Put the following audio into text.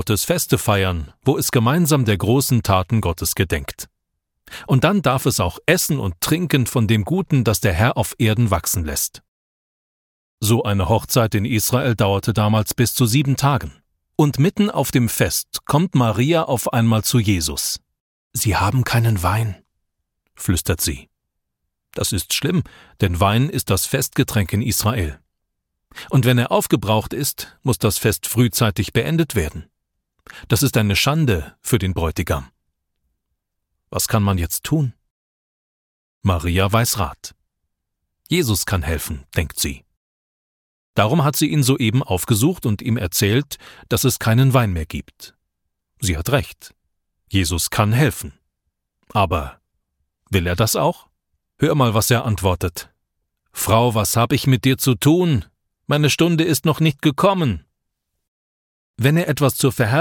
es Feste feiern, wo es gemeinsam der großen Taten Gottes gedenkt. Und dann darf es auch essen und trinken von dem Guten, das der Herr auf Erden wachsen lässt. So eine Hochzeit in Israel dauerte damals bis zu 7 Tagen. Und mitten auf dem Fest kommt Maria auf einmal zu Jesus. »Sie haben keinen Wein«, flüstert sie. Das ist schlimm, denn Wein ist das Festgetränk in Israel. Und wenn er aufgebraucht ist, muss das Fest frühzeitig beendet werden. Das ist eine Schande für den Bräutigam. Was kann man jetzt tun? Maria weiß Rat. Jesus kann helfen, denkt sie. Darum hat sie ihn soeben aufgesucht und ihm erzählt, dass es keinen Wein mehr gibt. Sie hat recht. Jesus kann helfen. Aber will er das auch? Hör mal, was er antwortet. »Frau, was hab ich mit dir zu tun? Meine Stunde ist noch nicht gekommen.« Wenn er etwas zur